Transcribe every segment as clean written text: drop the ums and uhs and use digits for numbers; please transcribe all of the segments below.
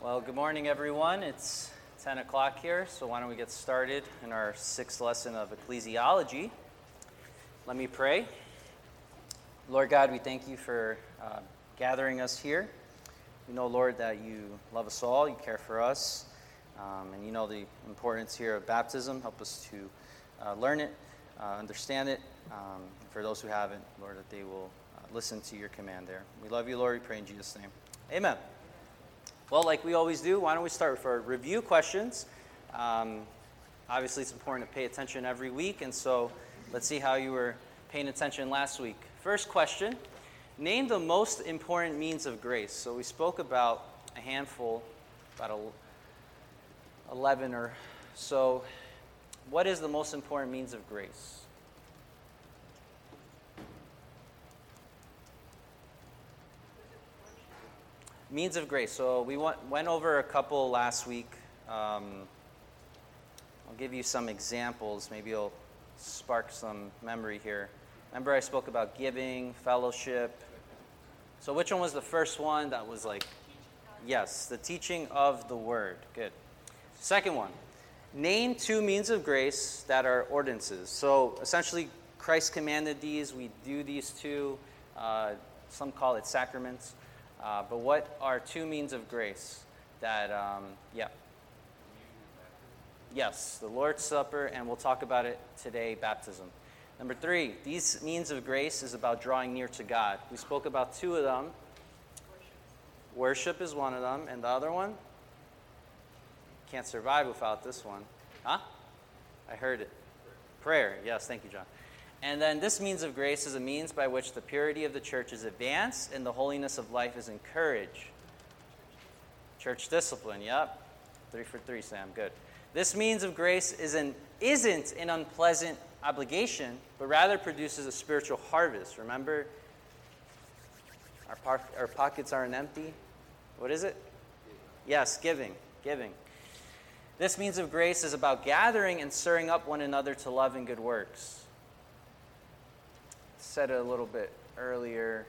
Well, good morning, everyone. It's 10 o'clock here, so why don't we get started in our sixth lesson of ecclesiology. Let me pray. Lord God, we thank you for gathering us here. We know, Lord, that you love us all, you care for us, and you know the importance here of baptism. Help us to learn it, understand it. For those who haven't, Lord, that they will listen to your command there. We love you, Lord. We pray in Jesus' name. Amen. Well, like we always do, why don't we start with our review questions. Obviously, it's important to pay attention every week, and so let's see how you were paying attention last week. First question, name the most important means of grace. So we spoke about a handful, about 11 or so. What is the most important means of grace? Means of grace. So we went over a couple last week. I'll give you some examples. Maybe it'll spark some memory here. Remember I spoke about giving, fellowship. So which one was the first one that was like, yes, the teaching of the word. Good. Second one, name two means of grace that are ordinances. So essentially Christ commanded these. We do these two. Some call it sacraments. But what are two means of grace that, Yes, the Lord's Supper, and we'll talk about it today, baptism. Number 3, these means of grace is about drawing near to God. We spoke about two of them. Worship is one of them, and the other one? Can't survive without this one. Huh? I heard it. Prayer. Yes, thank you, John. And then this means of grace is a means by which the purity of the church is advanced and the holiness of life is encouraged. Church discipline, yep. 3 for 3, Sam, good. This means of grace isn't an unpleasant obligation, but rather produces a spiritual harvest. Remember, our pockets aren't empty. What is it? Yes, giving. This means of grace is about gathering and stirring up one another to love and good works. Said it a little bit earlier.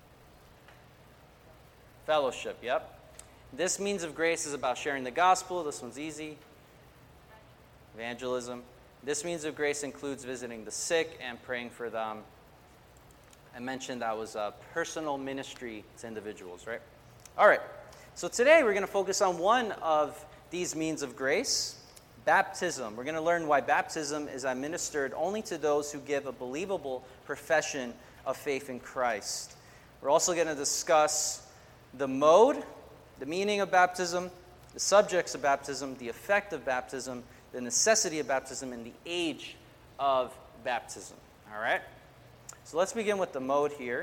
Fellowship, yep. This means of grace is about sharing the gospel. This one's easy. Evangelism. This means of grace includes visiting the sick and praying for them. I mentioned that was a personal ministry to individuals, right? All right. So today we're going to focus on one of these means of grace. Baptism. We're going to learn why baptism is administered only to those who give a believable profession of faith in Christ. We're also going to discuss the mode, the meaning of baptism, the subjects of baptism, the effect of baptism, the necessity of baptism, and the age of baptism. All right? So let's begin with the mode here.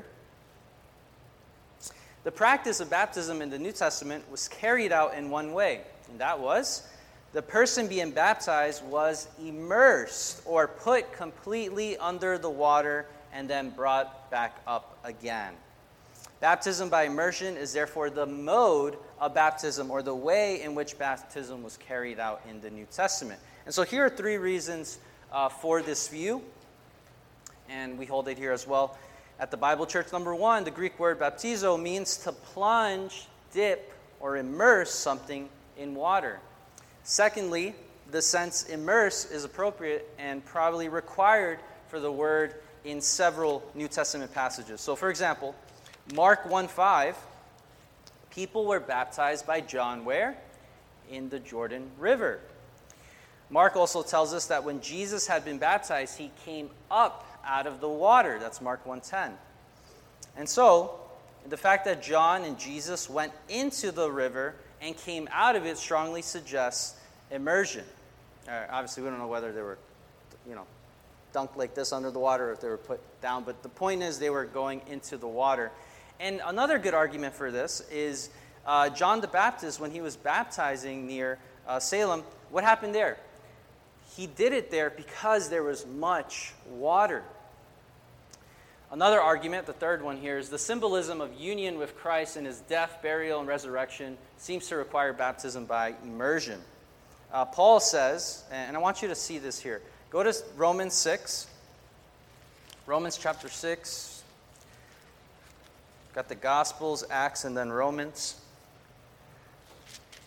The practice of baptism in the New Testament was carried out in one way, and that was the person being baptized was immersed or put completely under the water and then brought back up again. Baptism by immersion is therefore the mode of baptism or the way in which baptism was carried out in the New Testament. And so here are 3 reasons for this view, and we hold it here as well at the Bible Church. Number 1, the Greek word baptizo means to plunge, dip, or immerse something in water. Secondly, the sense immerse is appropriate and probably required for the word in several New Testament passages. So for example, Mark 1:5, people were baptized by John where? In the Jordan River. Mark also tells us that when Jesus had been baptized, he came up out of the water. That's Mark 1:10. And so, the fact that John and Jesus went into the river and came out of it strongly suggests immersion. Obviously, we don't know whether they were, dunked like this under the water or if they were put down, but the point is they were going into the water. And another good argument for this is John the Baptist, when he was baptizing near Salem, what happened there? He did it there because there was much water. Another argument, the third one here, is the symbolism of union with Christ in his death, burial, and resurrection seems to require baptism by immersion. Paul says, and I want you to see this here. Go to Romans 6. Romans chapter 6. Got the Gospels, Acts, and then Romans.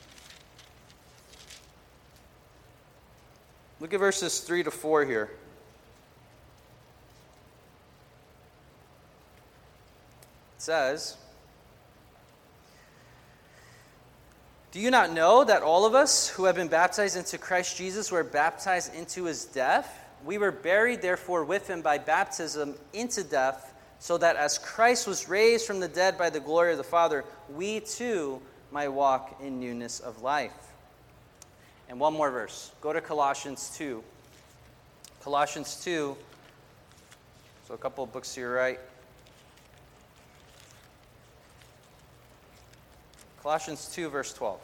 Look at verses 3 to 4 here. It says, "Do you not know that all of us who have been baptized into Christ Jesus were baptized into his death? We were buried, therefore, with him by baptism into death, so that as Christ was raised from the dead by the glory of the Father, we too might walk in newness of life." And one more verse. Go to Colossians 2. Colossians 2. So a couple of books to your right. Colossians 2, verse 12.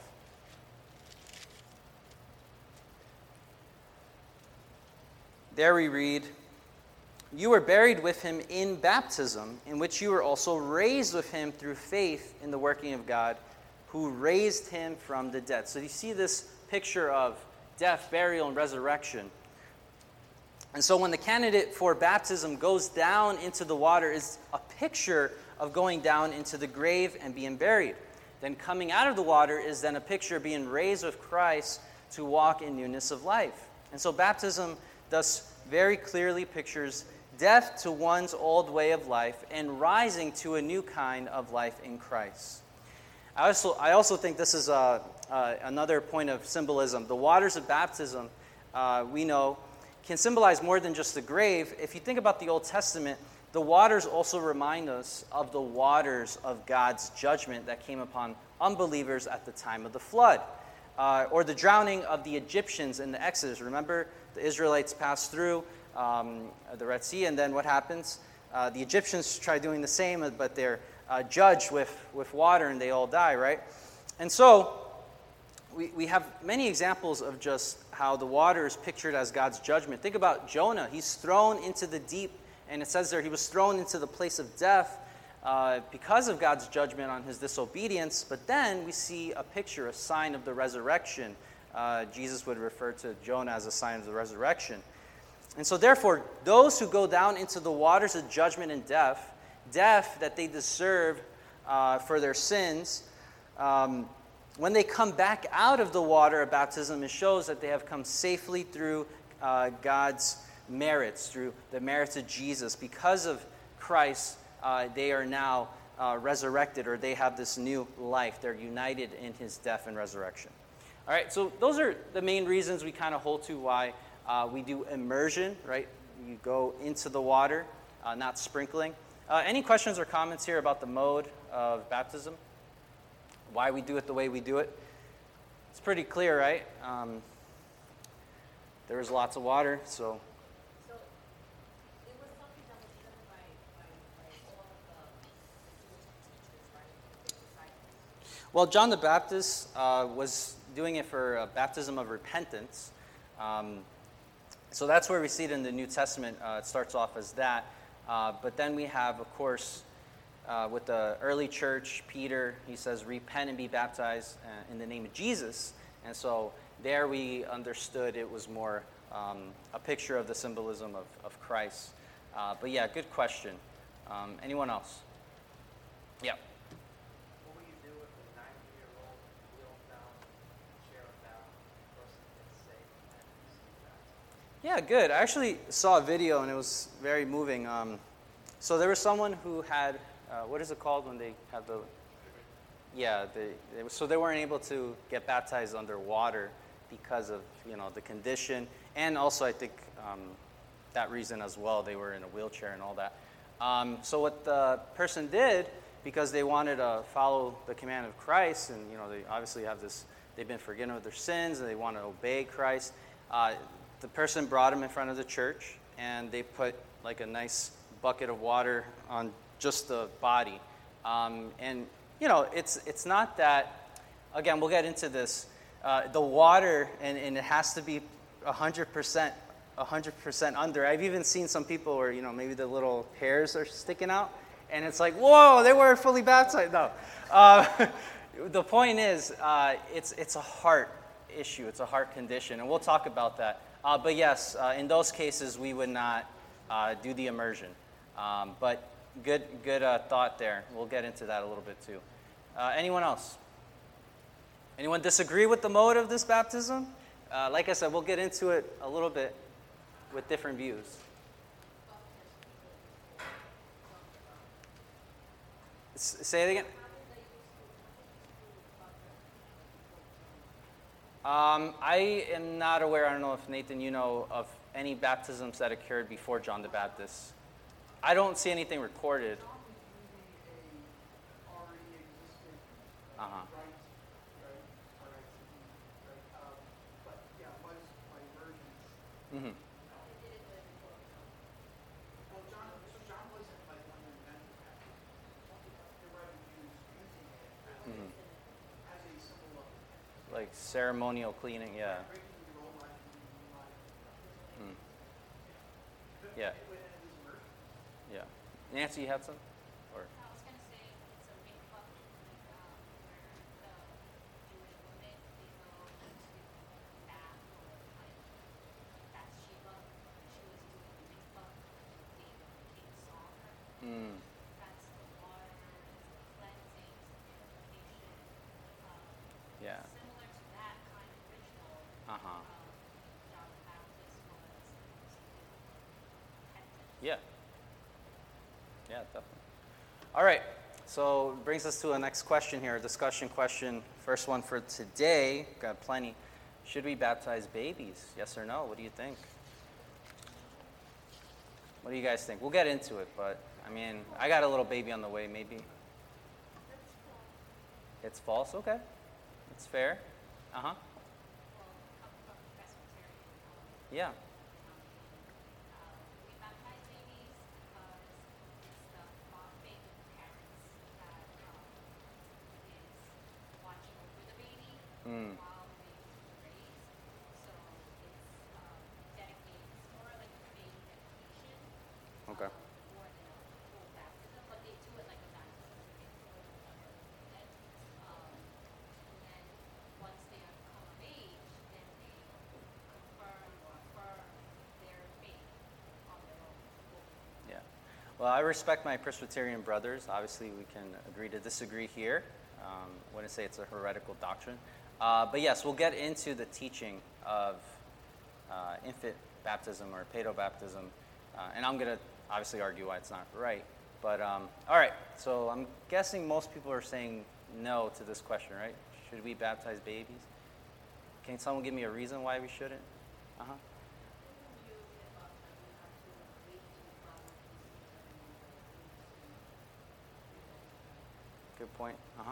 There we read, "You were buried with him in baptism, in which you were also raised with him through faith in the working of God, who raised him from the dead." So you see this picture of death, burial, and resurrection. And so when the candidate for baptism goes down into the water, is a picture of going down into the grave and being buried. Then coming out of the water is then a picture of being raised with Christ to walk in newness of life. And so baptism thus very clearly pictures death to one's old way of life and rising to a new kind of life in Christ. I also think this is another point of symbolism. The waters of baptism, we know, can symbolize more than just the grave. If you think about the Old Testament, the waters also remind us of the waters of God's judgment that came upon unbelievers at the time of the flood, or the drowning of the Egyptians in the Exodus. Remember, the Israelites passed through the Red Sea, and then what happens? The Egyptians try doing the same, but they're judged with water, and they all die, right? And so we have many examples of just how the water is pictured as God's judgment. Think about Jonah. He's thrown into the deep, and it says there he was thrown into the place of death because of God's judgment on his disobedience. But then we see a picture, a sign of the resurrection. Jesus would refer to Jonah as a sign of the resurrection. And so therefore, those who go down into the waters of judgment and death that they deserve for their sins, when they come back out of the water of baptism, it shows that they have come safely through God's merits, through the merits of Jesus. Because of Christ, they are now resurrected, or they have this new life. They're united in his death and resurrection. All right, so those are the main reasons we kind of hold to why we do immersion, right? You go into the water, not sprinkling. Any questions or comments here about the mode of baptism? Why we do it the way we do it? It's pretty clear, right? There was lots of water, so... So it was something that was done by all of the teachers, right? The disciples. Well, John the Baptist was doing it for a baptism of repentance. So that's where we see it in the New Testament. It starts off as that. But then we have, of course, with the early church, Peter, he says, "Repent and be baptized in the name of Jesus." And so there we understood it was more a picture of the symbolism of Christ. But yeah, good question. Anyone else? Yeah. What will you do if a 90-year-old wheeled down, chair down, person gets saved and receives baptism? Yeah, good. I actually saw a video, and it was very moving. So there was someone who had, what is it called when they have the... Yeah, so they weren't able to get baptized underwater because of, the condition. And also, I think, that reason as well. They were in a wheelchair and all that. So what the person did, because they wanted to follow the command of Christ, and, they obviously have this, they've been forgiven of their sins, and they want to obey Christ. The person brought him in front of the church, and they put like a nice bucket of water on just the body. And, it's not that, again, we'll get into this, the water, and it has to be 100% under. I've even seen some people where, maybe the little hairs are sticking out, and it's like, whoa, they weren't fully baptized. No. The point is, it's a heart issue. It's a heart condition, and we'll talk about that. But yes, in those cases, we would not do the immersion. But good thought there. We'll get into that a little bit too. Anyone else? Anyone disagree with the mode of this baptism? Like I said, we'll get into it a little bit with different views. Say it again. I am not aware. I don't know if Nathan, you know of any baptisms that occurred before John the Baptist. I don't see anything recorded. Uh-huh. Mm-hmm. Mm-hmm. Like ceremonial cleaning, yeah. Mm. Yeah. Yeah. Nancy, you had some? Or I was going to say it's a mikvah, where the Jewish women, they go into bath or like Bathsheba. She was doing the mikvah. They became softer. mm, That's the water, it's a cleansing, it's a purification. yeah. Similar to that kind of ritual, Uh-huh. John the Baptist was repentance. Yeah. Yeah, definitely. All right. So brings us to a next question here, a discussion question. First one for today. Got plenty. Should we baptize babies? Yes or no? What do you think? What do you guys think? We'll get into it, but I mean, I got a little baby on the way, maybe. It's false? Okay. It's fair. Uh-huh. Well, come from Presbyterian. Yeah. We baptize babies because it's the faith of the parents that is watching over the baby Mm. while the baby is being raised. So it's dedicated. It's more like a faith dedication. Okay. More than a full baptism, but they do it like a baptism. They throw the water in it. And then once they come of age, then they confirm or affirm their faith on their own. Yeah. Well, I respect my Presbyterian brothers. Obviously, we can agree to disagree here. Wouldn't say it's a heretical doctrine. But yes, we'll get into the teaching of infant baptism or paedobaptism. And I'm going to obviously argue why it's not right. But all right, so I'm guessing most people are saying no to this question, right? Should we baptize babies? Can someone give me a reason why we shouldn't? Uh-huh. Good point. Uh-huh.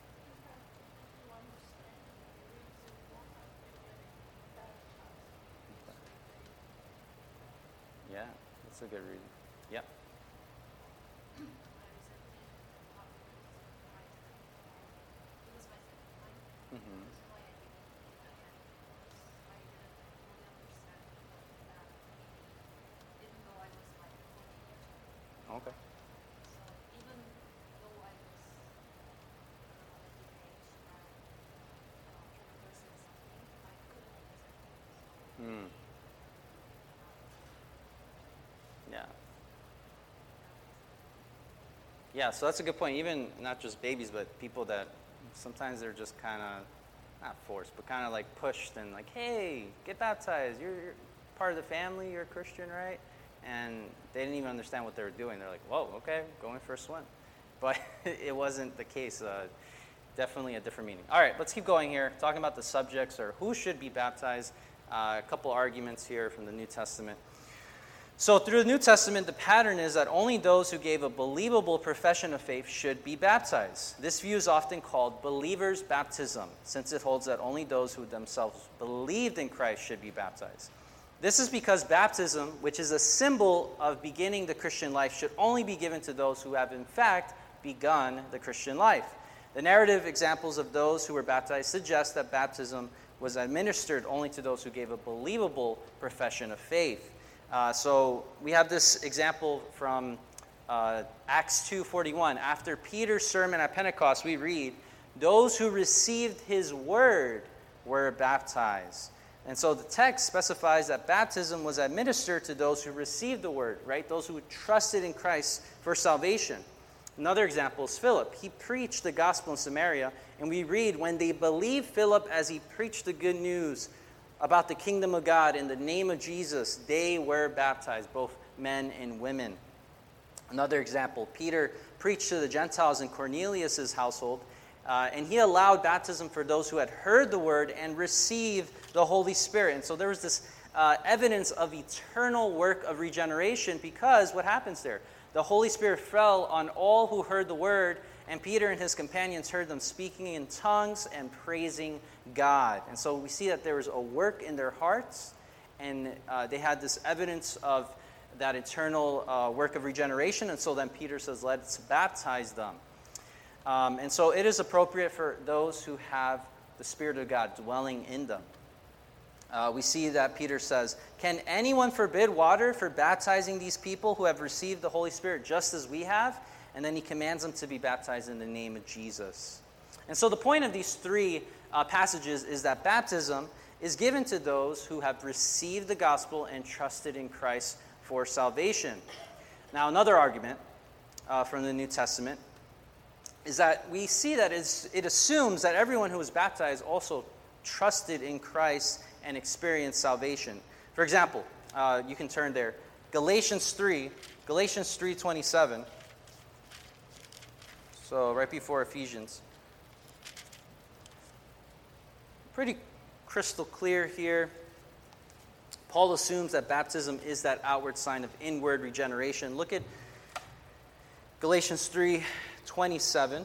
Yeah, that's a good reason. Yep. Mm-hmm. Okay. Mm. Yeah. Yeah, so that's a good point. Even not just babies, but people that sometimes they're just kind of, not forced, but kind of like pushed and like, hey, get baptized. You're part of the family. You're a Christian, right? And they didn't even understand what they were doing. They're like, whoa, okay, going for a swim. But it wasn't the case. Definitely a different meaning. All right, let's keep going here. Talking about the subjects or who should be baptized. A couple arguments here from the New Testament. So through the New Testament, the pattern is that only those who gave a believable profession of faith should be baptized. This view is often called believer's baptism, since it holds that only those who themselves believed in Christ should be baptized. This is because baptism, which is a symbol of beginning the Christian life, should only be given to those who have in fact begun the Christian life. The narrative examples of those who were baptized suggest that baptism was administered only to those who gave a believable profession of faith. So we have this example from Acts 2:41. After Peter's sermon at Pentecost, we read, "Those who received his word were baptized." And so the text specifies that baptism was administered to those who received the word, right? Those who trusted in Christ for salvation. Another example is Philip. He preached the gospel in Samaria, and we read, when they believed Philip as he preached the good news about the kingdom of God in the name of Jesus, they were baptized, both men and women. Another example, Peter preached to the Gentiles in Cornelius' household, and he allowed baptism for those who had heard the word and received the Holy Spirit. And so there was this evidence of eternal work of regeneration, because what happens there? The Holy Spirit fell on all who heard the word, and Peter and his companions heard them speaking in tongues and praising God. And so we see that there was a work in their hearts, and they had this evidence of that eternal work of regeneration. And so then Peter says, let's baptize them. And so it is appropriate for those who have the Spirit of God dwelling in them. We see that Peter says, can anyone forbid water for baptizing these people who have received the Holy Spirit just as we have? And then he commands them to be baptized in the name of Jesus. And so the point of these three passages is that baptism is given to those who have received the gospel and trusted in Christ for salvation. Now, another argument from the New Testament is that we see that it assumes that everyone who was baptized also trusted in Christ and experienced salvation. For example, you can turn there, Galatians 3:27. So right before Ephesians. Pretty crystal clear here. Paul assumes that baptism is that outward sign of inward regeneration. Look at Galatians 3:27.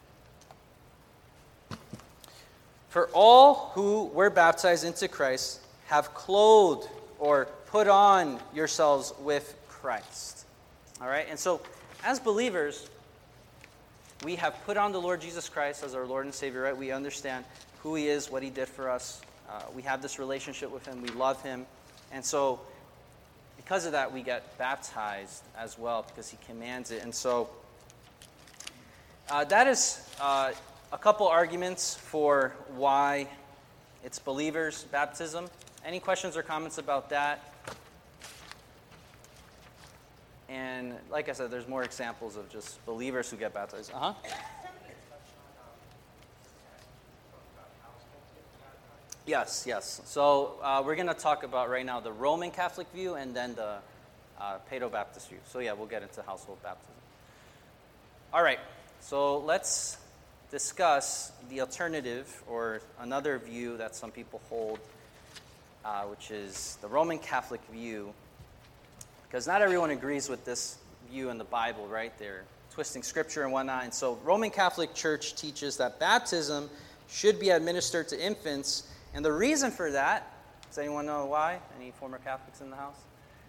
For all who were baptized into Christ have clothed or put on yourselves with Christ. All right? And so, as believers, we have put on the Lord Jesus Christ as our Lord and Savior, right? We understand who He is, what He did for us. We have this relationship with Him. We love Him. And so, because of that, we get baptized as well, because He commands it. And so, that is a couple arguments for why it's believers' baptism. Any questions or comments about that? And like I said, there's more examples of just believers who get baptized. Yes. So we're going to talk about right now the Roman Catholic view and then the Paedo-Baptist view. So yeah, we'll get into household baptism. All right, so let's discuss the alternative or another view that some people hold, which is the Roman Catholic view. Because not everyone agrees with this view in the Bible, right? They're twisting scripture and whatnot. And so Roman Catholic Church teaches that baptism should be administered to infants. And the reason for that, does anyone know why? Any former Catholics in the house?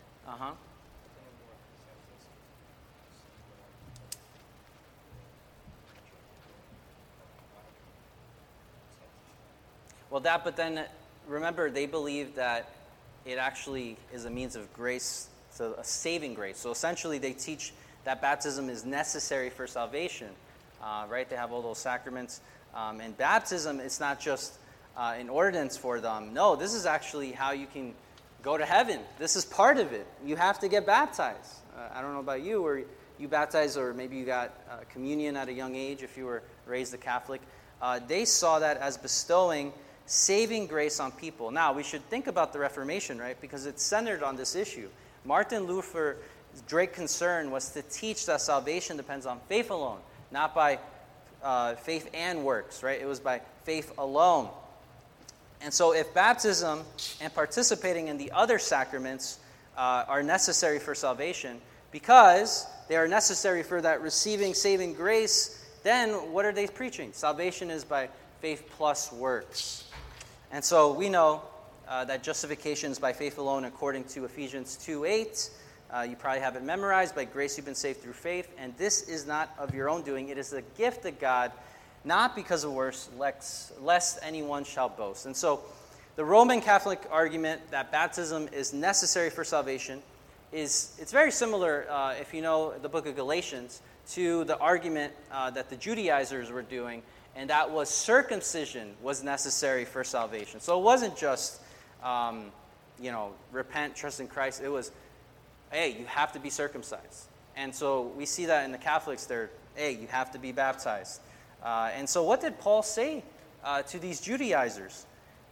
Well, but then remember, they believe that it actually is a means of grace, so a saving grace. So essentially, they teach that baptism is necessary for salvation, right? They have all those sacraments. And baptism, it's not just an ordinance for them. No, this is actually how you can go to heaven. This is part of it. You have to get baptized. I don't know about you, or you baptized, or maybe you got communion at a young age if you were raised a Catholic. They saw that as bestowing saving grace on people. Now, we should think about the Reformation, right? Because it's centered on this issue. Martin Luther's great concern was to teach that salvation depends on faith alone, not by faith and works, right? It was by faith alone. And so if baptism and participating in the other sacraments are necessary for salvation, because they are necessary for that receiving saving grace, then what are they preaching? Salvation is by faith plus works. And so we know that justification is by faith alone according to Ephesians 2:8. You probably have it memorized. By grace you've been saved through faith. And this is not of your own doing. It is the gift of God, not because of works, lest anyone shall boast. And so the Roman Catholic argument that baptism is necessary for salvation it's very similar, if you know the book of Galatians, to the argument that the Judaizers were doing, and that was circumcision was necessary for salvation. So it wasn't just, repent, trust in Christ. It was, hey, you have to be circumcised. And so we see that in the Catholics, you have to be baptized. And so what did Paul say to these Judaizers?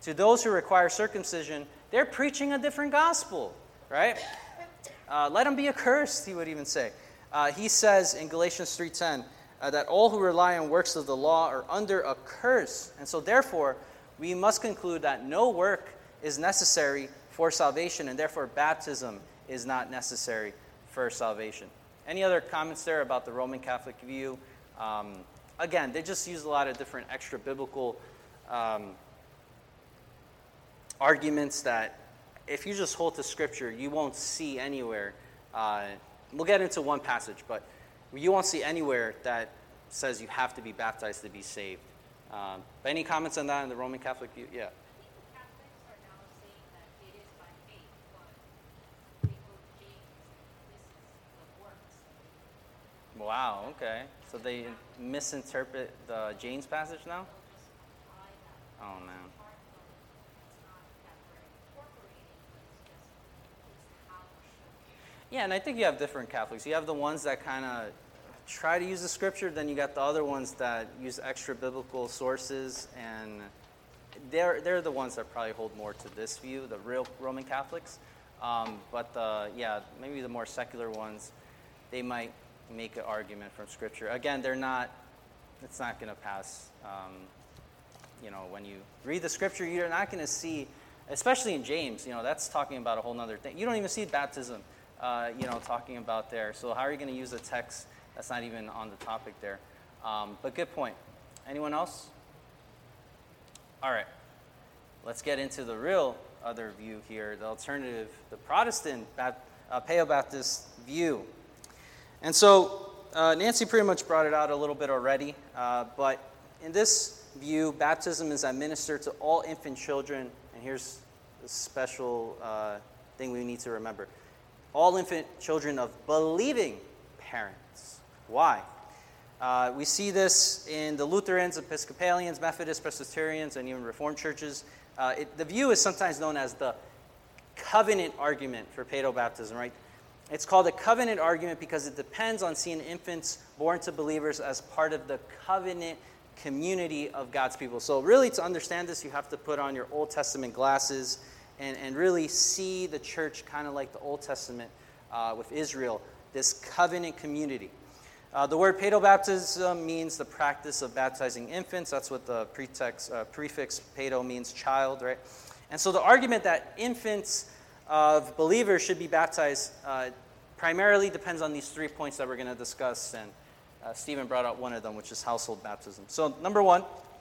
To those who require circumcision, they're preaching a different gospel, right? Let them be accursed, he would even say. He says in Galatians 3:10 that all who rely on works of the law are under a curse. And so therefore, we must conclude that no work is necessary for salvation, and therefore baptism is not necessary for salvation. Any other comments there about the Roman Catholic view? Again, they just use a lot of different extra biblical arguments that if you just hold to Scripture, you won't see anywhere. We'll get into one passage, but you won't see anywhere that says you have to be baptized to be saved. But any comments on that in the Roman Catholic view? Yeah. I think the Catholics are now saying that it is by faith, but they quote James, this is the works. Wow, okay. So they misinterpret the James passage now? They'll just apply that Oh, man. part, but it's not that we're incorporating, but it's how it should be. Yeah, and I think you have different Catholics. You have the ones that kind of try to use the Scripture, then you got the other ones that use extra biblical sources, and they're the ones that probably hold more to this view, the real Roman Catholics. Maybe the more secular ones, they might make an argument from Scripture. Again, it's not going to pass. When you read the Scripture, you're not going to see, especially in James, that's talking about a whole other thing. You don't even see baptism, talking about there. So how are you going to use a text that's not even on the topic there? But good point. Anyone else? All right. Let's get into the real other view here, the alternative, the Protestant Paleo-Baptist view. And so Nancy pretty much brought it out a little bit already, but in this view, baptism is administered to all infant children, and here's the special thing we need to remember. All infant children of believing parents. Why? We see this in the Lutherans, Episcopalians, Methodists, Presbyterians, and even Reformed churches. The view is sometimes known as the covenant argument for paedobaptism, right? It's called a covenant argument because it depends on seeing infants born to believers as part of the covenant community of God's people. So really, to understand this, you have to put on your Old Testament glasses and really see the church kind of like the Old Testament with Israel, this covenant community. The word paedobaptism means the practice of baptizing infants. That's what the prefix paedo means, child, right? And so the argument that infants of believers should be baptized primarily depends on these 3 points that we're going to discuss, and Stephen brought out one of them, which is household baptism. So number one,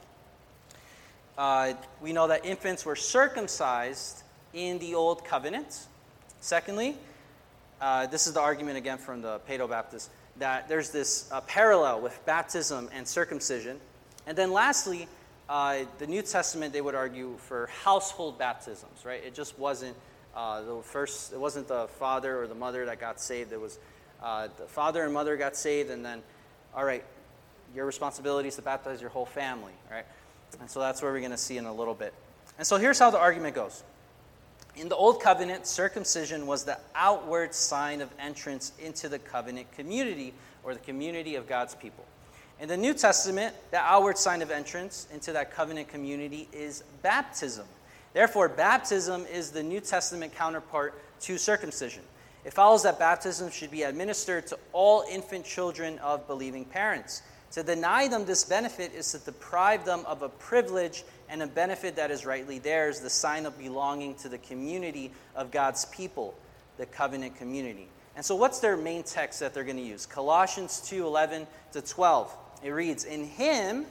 we know that infants were circumcised in the Old Covenant. Secondly, this is the argument again from the Paedo-Baptists, that there's this parallel with baptism and circumcision. And then lastly, the New Testament, they would argue for household baptisms, right? It just wasn't it wasn't the father or the mother that got saved. It was the father and mother got saved, and then, all right, your responsibility is to baptize your whole family, right? And so that's what we're going to see in a little bit. And so here's how the argument goes. In the Old Covenant, circumcision was the outward sign of entrance into the covenant community, or the community of God's people. In the New Testament, the outward sign of entrance into that covenant community is baptism. Therefore, baptism is the New Testament counterpart to circumcision. It follows that baptism should be administered to all infant children of believing parents. To deny them this benefit is to deprive them of a privilege and a benefit that is rightly theirs, the sign of belonging to the community of God's people, the covenant community. And so what's their main text that they're going to use? Colossians 2:11-12. It reads, "In him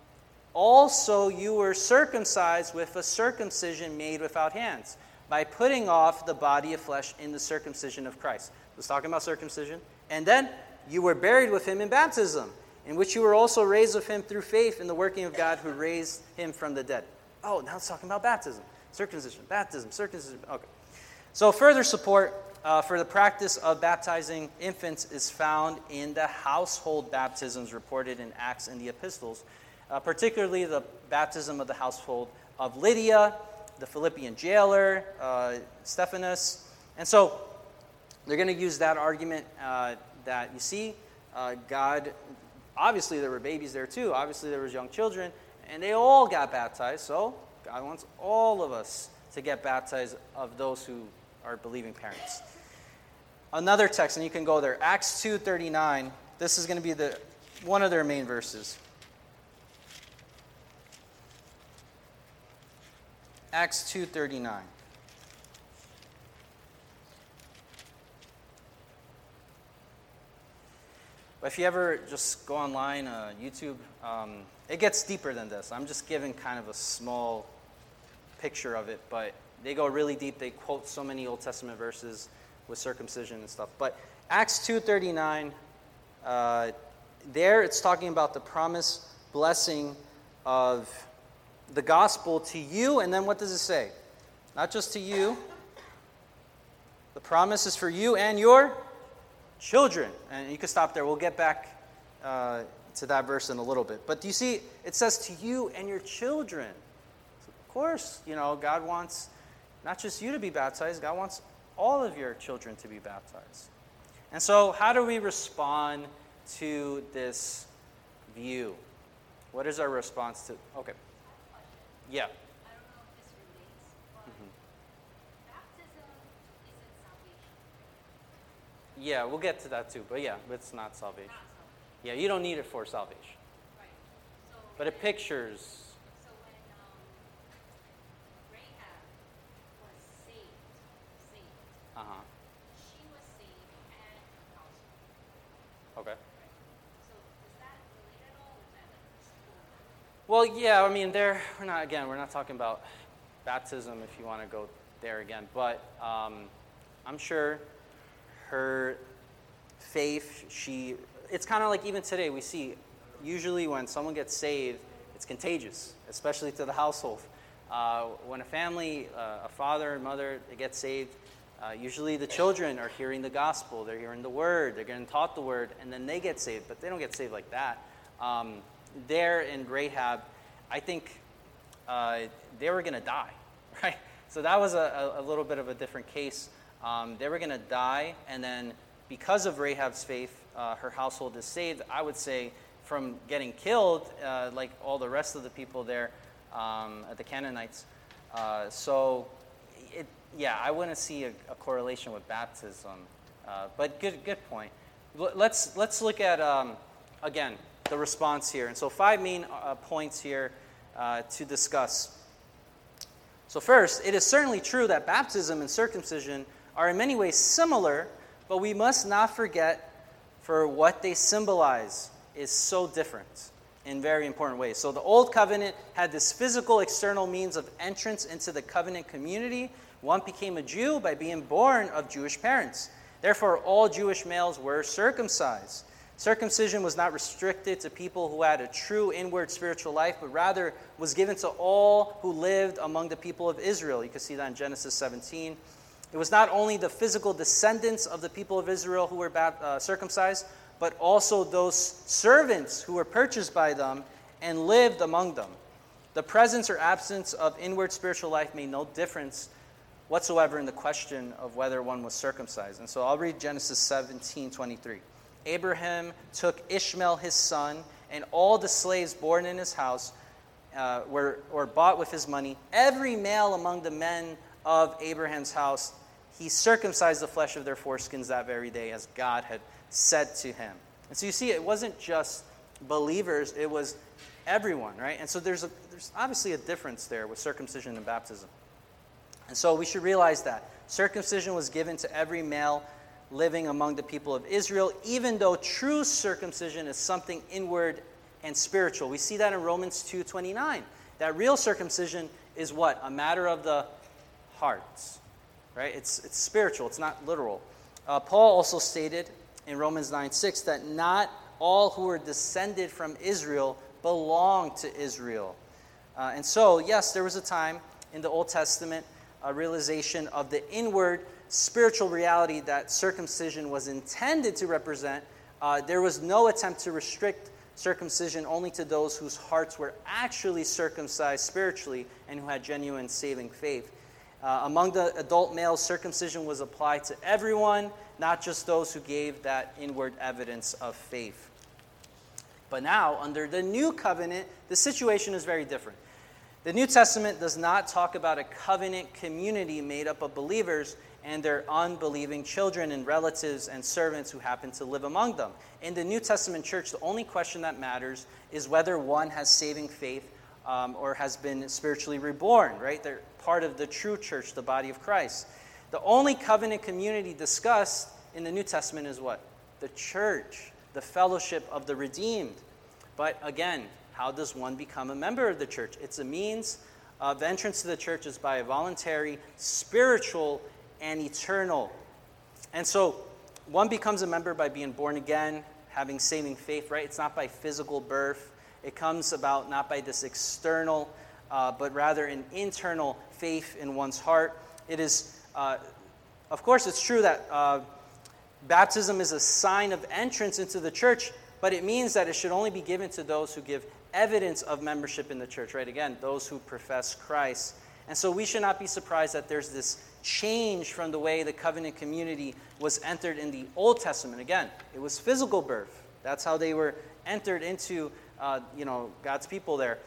also you were circumcised with a circumcision made without hands, by putting off the body of flesh in the circumcision of Christ." Let's talk about circumcision. "And then you were buried with him in baptism, in which you were also raised with him through faith in the working of God who raised him from the dead." Oh, now it's talking about baptism. Circumcision, baptism, circumcision. Okay. So further support for the practice of baptizing infants is found in the household baptisms reported in Acts and the epistles, particularly the baptism of the household of Lydia, the Philippian jailer, Stephanus. And so they're going to use that argument that, you see, God, obviously there were babies there too, obviously there was young children, and they all got baptized, so God wants all of us to get baptized of those who are believing parents. Another text, and you can go there, Acts 2:39. This is going to be one of their main verses. Acts 2:39. But if you ever just go online, YouTube, it gets deeper than this. I'm just giving kind of a small picture of it, but they go really deep. They quote so many Old Testament verses with circumcision and stuff. But Acts 2:39, there it's talking about the promised blessing of the gospel to you, and then what does it say? Not just to you. The promise is for you and your children. And you can stop there. We'll get back to that verse in a little bit. But do you see, it says to you and your children. So of course, God wants not just you to be baptized, God wants all of your children to be baptized. And so how do we respond to this view? What is our response to, okay. Yeah. I don't know if this relates, but baptism isn't salvation. Yeah, we'll get to that too. But yeah, it's not salvation. Not salvation. Yeah, you don't need it for salvation. Right. So But it pictures. So when Rahab was saved, Uh-huh. she was saved and her household. Okay. Right. So does that relate at all, or is that like Well, yeah, I mean, we're not talking about baptism if you want to go there again, but I'm sure her faith, it's kind of like even today we see, usually when someone gets saved, it's contagious, especially to the household. When a family, a father and mother, they get saved, usually the children are hearing the gospel, they're hearing the word, they're getting taught the word, and then they get saved, but they don't get saved like that. There in Rahab, I think they were going to die, right? So that was a little bit of a different case. They were going to die, and then because of Rahab's faith, her household is saved, I would say, from getting killed, like all the rest of the people there, the Canaanites. I wouldn't see a correlation with baptism. But good point. Let's look at, again, the response here. And so 5 main points here to discuss. So first, it is certainly true that baptism and circumcision are in many ways similar, but we must not forget for what they symbolize is so different in very important ways. So the Old Covenant had this physical external means of entrance into the covenant community. One became a Jew by being born of Jewish parents. Therefore, all Jewish males were circumcised. Circumcision was not restricted to people who had a true inward spiritual life, but rather was given to all who lived among the people of Israel. You can see that in Genesis 17. It was not only the physical descendants of the people of Israel who were circumcised, but also those servants who were purchased by them and lived among them. The presence or absence of inward spiritual life made no difference whatsoever in the question of whether one was circumcised. And so I'll read Genesis 17:23. Abraham took Ishmael his son, and all the slaves born in his house were bought with his money. Every male among the men of Abraham's house, he circumcised the flesh of their foreskins that very day, as God had said to him. And so you see, it wasn't just believers, it was everyone, right? And so there's obviously a difference there with circumcision and baptism. And so we should realize that circumcision was given to every male living among the people of Israel, even though true circumcision is something inward and spiritual. We see that in Romans 2:29. That real circumcision is what? A matter of the heart, right? It's spiritual. It's not literal. Paul also stated in Romans 9:6 that not all who were descended from Israel belong to Israel. And so, yes, there was a time in the Old Testament, a realization of the inward spiritual reality that circumcision was intended to represent. There was no attempt to restrict circumcision only to those whose hearts were actually circumcised spiritually and who had genuine saving faith. Among the adult males, circumcision was applied to everyone, not just those who gave that inward evidence of faith. But now, under the new covenant, the situation is very different. The New Testament does not talk about a covenant community made up of believers and their unbelieving children and relatives and servants who happen to live among them. In the New Testament church, the only question that matters is whether one has saving faith or has been spiritually reborn, right? They're part of the true church, the body of Christ. The only covenant community discussed in the New Testament is what? The church, the fellowship of the redeemed. But again, how does one become a member of the church? It's a means of entrance to the church is by a voluntary, spiritual, and eternal. And so one becomes a member by being born again, having saving faith, right? It's not by physical birth. It comes about not by this external, but rather an internal faith in one's heart. It is, of course, it's true that baptism is a sign of entrance into the church, but it means that it should only be given to those who give evidence of membership in the church, right? Again, those who profess Christ. And so we should not be surprised that there's this change from the way the covenant community was entered in the Old Testament. Again, it was physical birth. That's how they were entered into God's people there.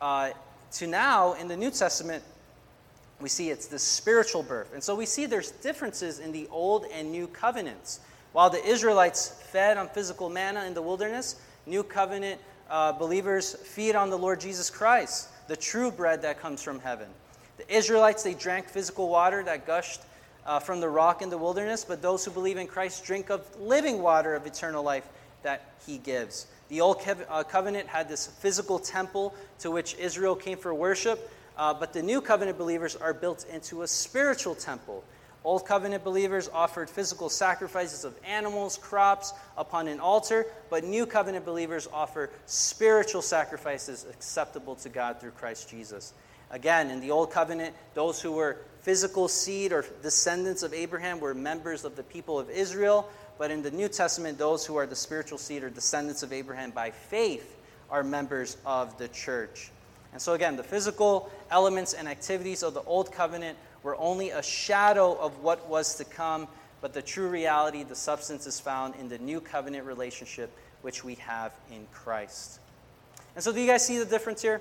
To now, in the New Testament, we see it's the spiritual birth. And so we see there's differences in the Old and New Covenants. While the Israelites fed on physical manna in the wilderness, New Covenant believers feed on the Lord Jesus Christ, the true bread that comes from heaven. The Israelites, they drank physical water that gushed from the rock in the wilderness, but those who believe in Christ drink of living water of eternal life that he gives. The Old Covenant had this physical temple to which Israel came for worship, but the New Covenant believers are built into a spiritual temple. Old Covenant believers offered physical sacrifices of animals, crops upon an altar, but New Covenant believers offer spiritual sacrifices acceptable to God through Christ Jesus. Again, in the Old Covenant, those who were physical seed or descendants of Abraham were members of the people of Israel, but in the New Testament, those who are the spiritual seed or descendants of Abraham by faith are members of the church. And so again, the physical elements and activities of the Old Covenant were only a shadow of what was to come, but the true reality, the substance, is found in the New Covenant relationship which we have in Christ. And so do you guys see the difference here?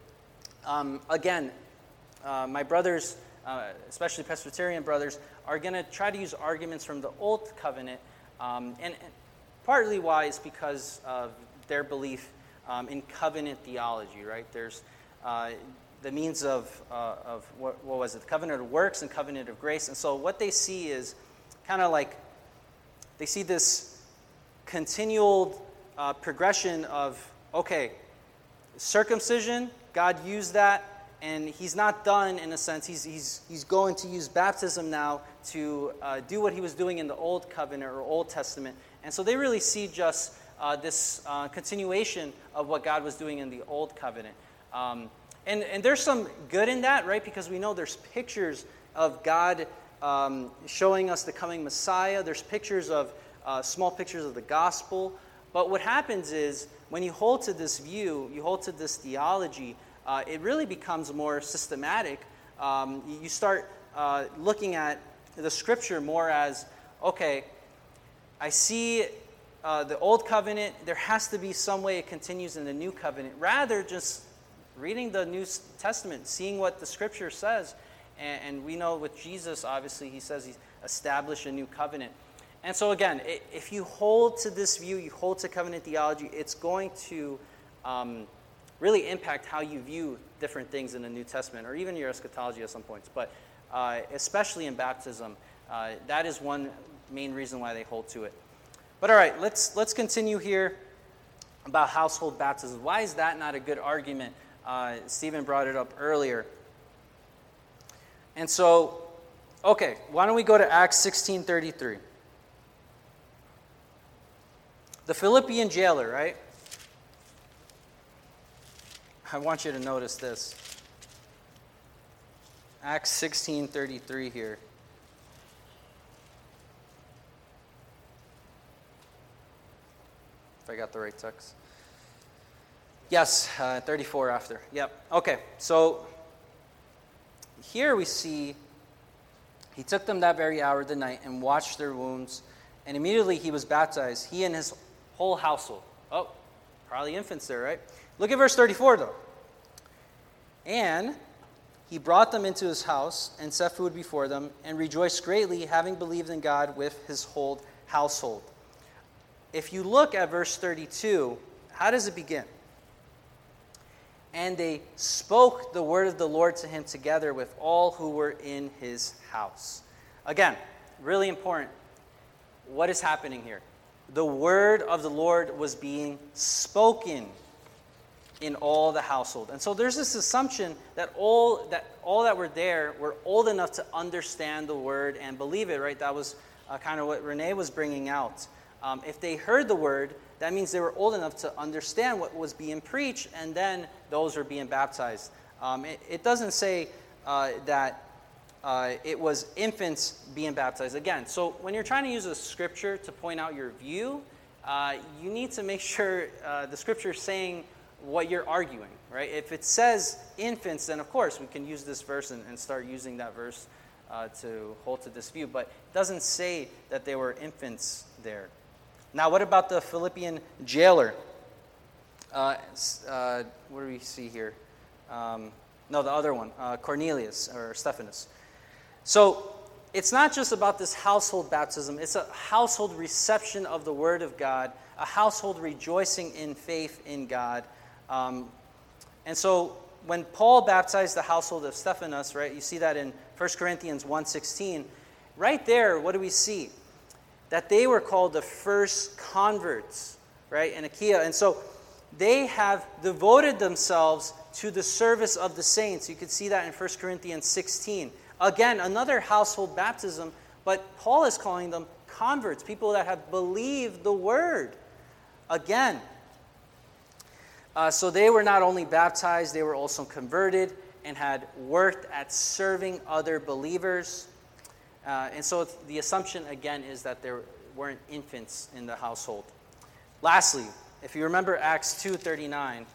Again, my brothers, especially Presbyterian brothers, are going to try to use arguments from the Old Covenant, and partly why is because of their belief in covenant theology, right? There's the means of what was it? The covenant of works and covenant of grace. And so what they see is kind of like, they see this continual progression of, okay, circumcision, God used that, and he's not done in a sense. He's going to use baptism now to do what he was doing in the Old Covenant or Old Testament. And so they really see just this continuation of what God was doing in the Old Covenant. And there's some good in that, right? Because we know there's pictures of God showing us the coming Messiah. There's pictures of, small pictures of the gospel. But what happens is, when you hold to this view, you hold to this theology, it really becomes more systematic. You start looking at the Scripture more as, okay, I see the Old Covenant, there has to be some way it continues in the New Covenant, rather just reading the New Testament, seeing what the Scripture says. And we know with Jesus, obviously, he says he established a new covenant. And so again, if you hold to this view, you hold to covenant theology, it's going to really impact how you view different things in the New Testament, or even your eschatology at some points. But especially in baptism, that is one main reason why they hold to it. But all right, let's continue here about household baptism. Why is that not a good argument? Stephen brought it up earlier. And so, okay, why don't we go to Acts 16:33. The Philippian jailer, right? I want you to notice this. Acts 16:33 here. If I got the right text. Yes, 34 after. Yep. Okay, so here we see he took them that very hour of the night and washed their wounds, and immediately he was baptized, he and his whole household. Oh, probably infants there, right? Look at verse 34, though. And he brought them into his house and set food before them and rejoiced greatly, having believed in God with his whole household. If you look at verse 32, how does it begin? And they spoke the word of the Lord to him together with all who were in his house. Again, really important. What is happening here? The word of the Lord was being spoken in all the household. And so there's this assumption that all that were there were old enough to understand the word and believe it, right? That was kind of what Renee was bringing out. If they heard the word, that means they were old enough to understand what was being preached, and then those were being baptized. It doesn't say that it was infants being baptized. Again, so when you're trying to use a scripture to point out your view, you need to make sure the scripture is saying what you're arguing, right? If it says infants, then of course we can use this verse and start using that verse to hold to this view. But it doesn't say that they were infants there. Now, what about the Philippian jailer? What do we see here? No, the other one, Cornelius or Stephanus. So it's not just about this household baptism. It's a household reception of the word of God, a household rejoicing in faith in God. And so when Paul baptized the household of Stephanus, right, you see that in 1 Corinthians 1:16. Right there, what do we see? That they were called the first converts, right, in Achaia. And so they have devoted themselves to the service of the saints. You can see that in 1 Corinthians 16. Again, another household baptism, but Paul is calling them converts, people that have believed the word. Again, so they were not only baptized, they were also converted and had worked at serving other believers. And so the assumption, again, is that there weren't infants in the household. Lastly, if you remember Acts 2:39,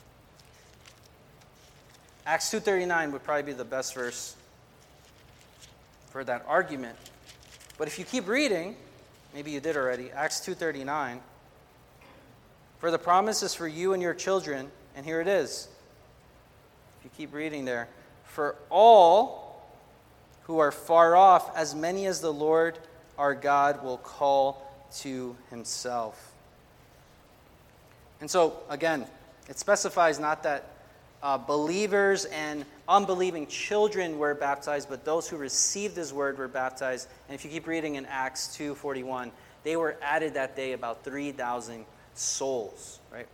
Acts 2:39 would probably be the best verse for that argument. But if you keep reading, maybe you did already, Acts 2:39, for the promise is for you and your children, and here it is. If you keep reading there, for all who are far off, as many as the Lord our God will call to himself. And so, again, it specifies not that believers and unbelieving children were baptized, but those who received his word were baptized. And if you keep reading in Acts 2:41, they were added that day about 3,000 souls, right?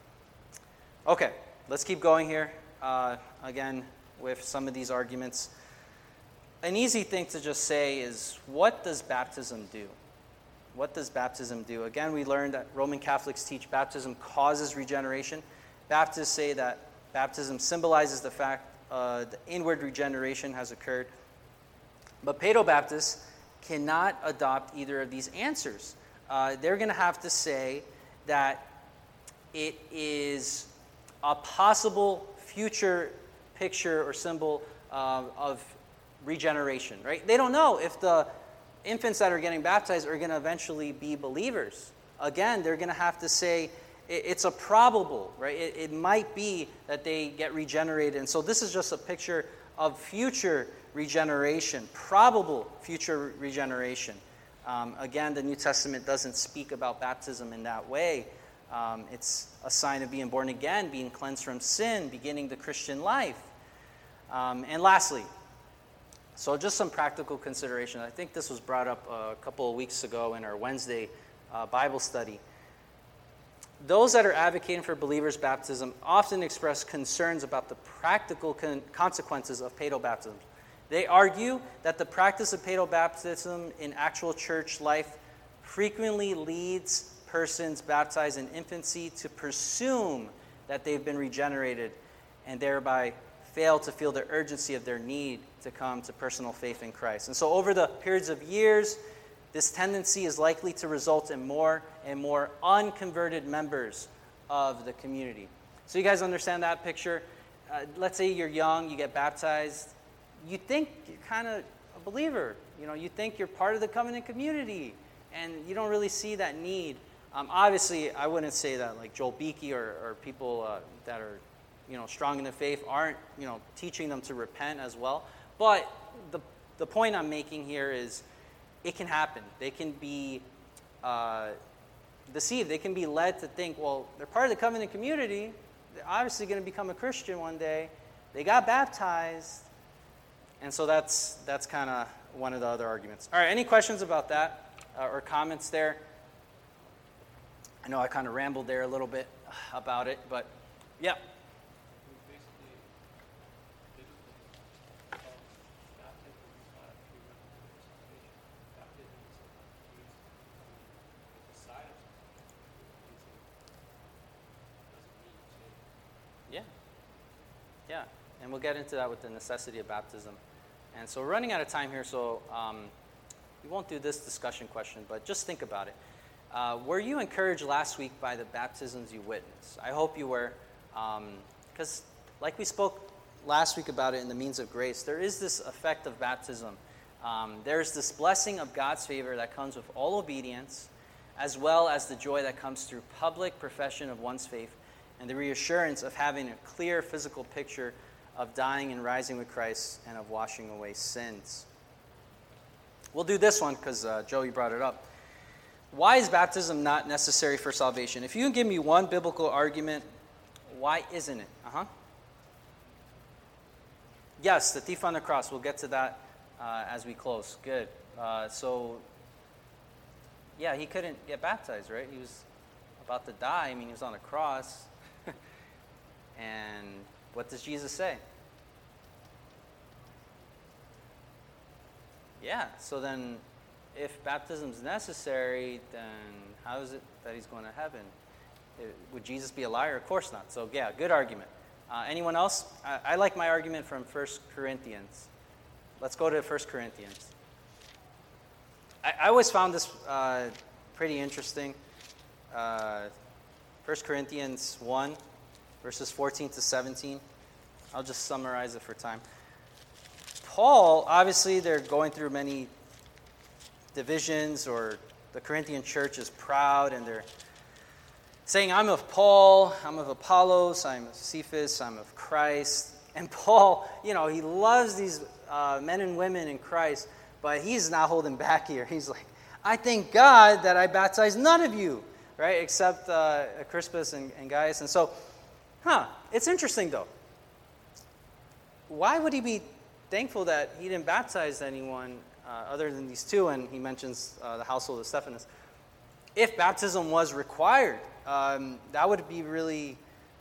Okay, let's keep going here, again, with some of these arguments. An easy thing to just say is, what does baptism do? What does baptism do? Again, we learned that Roman Catholics teach baptism causes regeneration. Baptists say that baptism symbolizes the fact the inward regeneration has occurred. But Paedobaptists cannot adopt either of these answers. They're going to have to say that it is a possible future picture or symbol of regeneration, right? They don't know if the infants that are getting baptized are going to eventually be believers. Again, they're going to have to say it's a probable, right? It might be that they get regenerated. And so this is just a picture of future regeneration, probable future regeneration. Again, the New Testament doesn't speak about baptism in that way. It's a sign of being born again, being cleansed from sin, beginning the Christian life. And lastly, so just some practical consideration. I think this was brought up a couple of weeks ago in our Wednesday Bible study. Those that are advocating for believers' baptism often express concerns about the practical consequences of paedobaptism. They argue that the practice of paedobaptism in actual church life frequently leads persons baptized in infancy to presume that they've been regenerated and thereby fail to feel the urgency of their need to come to personal faith in Christ. And so over the periods of years, this tendency is likely to result in more and more unconverted members of the community. So you guys understand that picture? Let's say you're young, you get baptized. You think you're kind of a believer. You think you're part of the covenant community, and you don't really see that need. Obviously, I wouldn't say that like Joel Beakey or people that are strong in the faith aren't, teaching them to repent as well. But the point I'm making here is it can happen. They can be deceived. They can be led to think, well, they're part of the covenant community. They're obviously going to become a Christian one day. They got baptized. And so that's kind of one of the other arguments. All right, any questions about that or comments there? I know I kind of rambled there a little bit about it, but yeah. Yeah, and we'll get into that with the necessity of baptism. And so we're running out of time here, so we won't do this discussion question, but just think about it. Were you encouraged last week by the baptisms you witnessed? I hope you were, because like we spoke last week about it in the means of grace, there is this effect of baptism. There's this blessing of God's favor that comes with all obedience, as well as the joy that comes through public profession of one's faith, and the reassurance of having a clear physical picture of dying and rising with Christ and of washing away sins. We'll do this one because Joey brought it up. Why is baptism not necessary for salvation? If you can give me one biblical argument, why isn't it? Yes, the thief on the cross. We'll get to that as we close. Good. Yeah, he couldn't get baptized, right? He was about to die. He was on a cross. And what does Jesus say? Yeah, so then if baptism is necessary, then how is it that he's going to heaven? Would Jesus be a liar? Of course not. So yeah, good argument. Anyone else? I like my argument from 1 Corinthians. Let's go to 1 Corinthians. I always found this pretty interesting. 1 Corinthians 1, verses 14 to 17. I'll just summarize it for time. Paul, obviously, they're going through many divisions, or the Corinthian church is proud, and they're saying, I'm of Paul, I'm of Apollos, I'm of Cephas, I'm of Christ. And Paul, he loves these men and women in Christ, but he's not holding back here. He's like, I thank God that I baptized none of you, right, except Crispus and Gaius. And so, it's interesting, though. Why would he be thankful that he didn't baptize anyone other than these two? And he mentions the household of Stephanas. If baptism was required, that would be really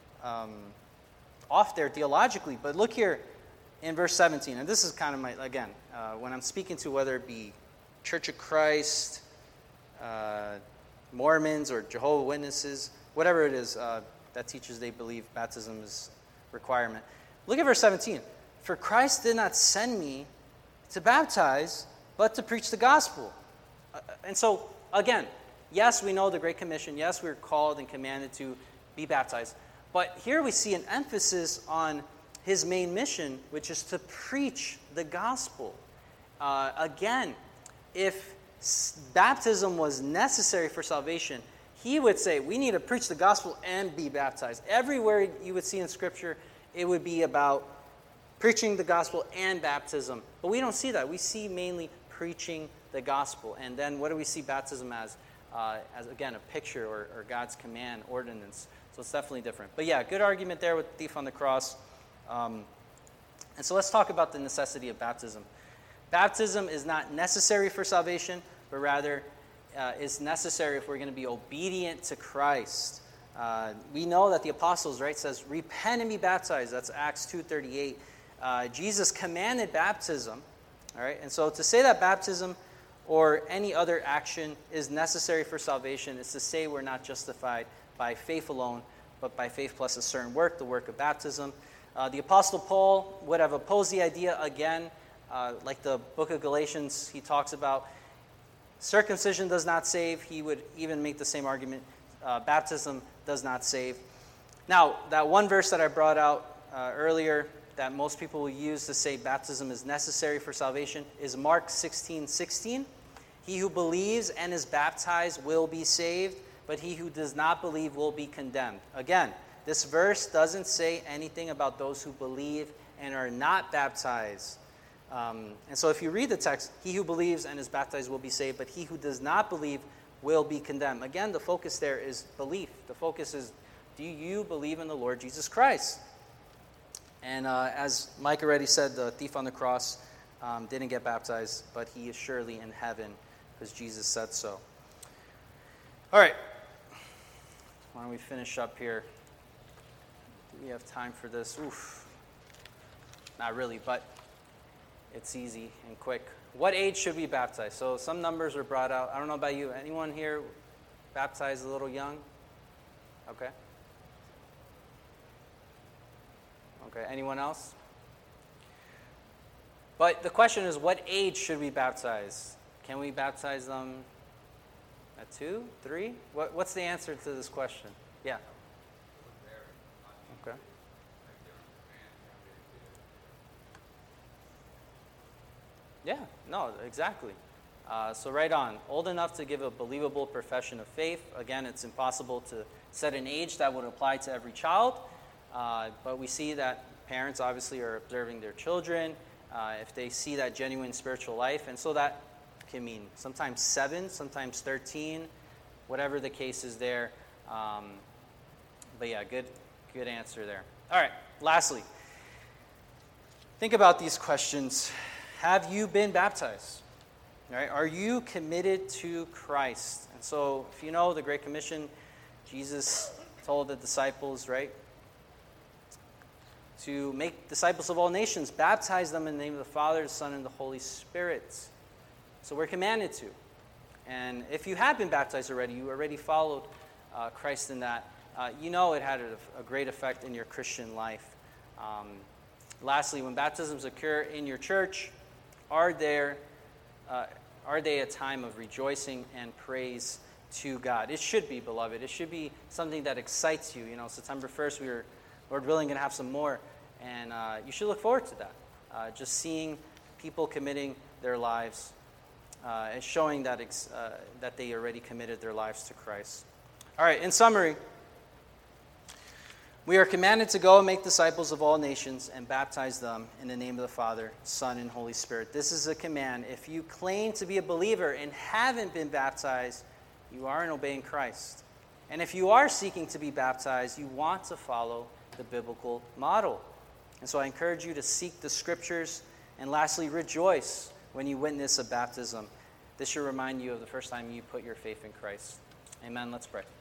off there theologically. But look here in verse 17. And this is kind of when I'm speaking to whether it be Church of Christ, Mormons, or Jehovah's Witnesses, whatever it is that teaches they believe baptism is requirement. Look at verse 17. For Christ did not send me to baptize, but to preach the gospel. And so, again, yes, we know the Great Commission. Yes, we're called and commanded to be baptized. But here we see an emphasis on his main mission, which is to preach the gospel. Again, if baptism was necessary for salvation, he would say, we need to preach the gospel and be baptized. Everywhere you would see in Scripture, it would be about preaching the gospel and baptism. But we don't see that. We see mainly preaching the gospel. And then what do we see baptism as? Again, a picture or God's command, ordinance. So it's definitely different. But yeah, good argument there with the thief on the cross. And so let's talk about the necessity of baptism. Baptism is not necessary for salvation, but rather is necessary if we're going to be obedient to Christ. We know that the apostles, right, says, repent and be baptized. That's Acts 2:38. Jesus commanded baptism, all right? And so to say that baptism or any other action is necessary for salvation is to say we're not justified by faith alone, but by faith plus a certain work, the work of baptism. The Apostle Paul would have opposed the idea again, like the book of Galatians, he talks about circumcision does not save. He would even make the same argument. Baptism does not save. Now, that one verse that I brought out earlier that most people will use to say baptism is necessary for salvation is Mark 16:16. He who believes and is baptized will be saved, but he who does not believe will be condemned. Again, This verse doesn't say anything about those who believe and are not baptized. And so if you read the text, he who believes and is baptized will be saved, but he who does not believe will be condemned. Again, the focus there is belief. The focus is, do you believe in the Lord Jesus Christ? And as Mike already said, the thief on the cross didn't get baptized, but he is surely in heaven because Jesus said so. All right. Why don't we finish up here? Do we have time for this? Oof. Not really, but it's easy and quick. What age should we baptize? So some numbers were brought out. I don't know about you. Anyone here baptized a little young? Okay. Okay. Anyone else? But the question is, what age should we baptize? Can we baptize them at 2, 3? What's the answer to this question? Yeah. Okay. Yeah, no, exactly. So right on. Old enough to give a believable profession of faith. Again, it's impossible to set an age that would apply to every child. But we see that parents obviously are observing their children if they see that genuine spiritual life. And so that can mean sometimes 7, sometimes 13, whatever the case is there. But yeah, good answer there. All right, lastly, think about these questions. Have you been baptized? All right, are you committed to Christ? And so, if you know the Great Commission, Jesus told the disciples, right, to make disciples of all nations, baptize them in the name of the Father, the Son, and the Holy Spirit. So we're commanded to. And if you have been baptized already, you already followed Christ in that, you know it had a great effect in your Christian life. Lastly, when baptisms occur in your church, are they a time of rejoicing and praise to God? It should be, beloved. It should be something that excites you. You know, September 1st, we're, Lord willing, going to have some more. And you should look forward to that. Just seeing people committing their lives and showing that that they already committed their lives to Christ. All right, in summary, we are commanded to go and make disciples of all nations and baptize them in the name of the Father, Son, and Holy Spirit. This is a command. If you claim to be a believer and haven't been baptized, you aren't obeying Christ. And if you are seeking to be baptized, you want to follow the biblical model. And so I encourage you to seek the Scriptures. And lastly, rejoice when you witness a baptism. This should remind you of the first time you put your faith in Christ. Amen. Let's pray.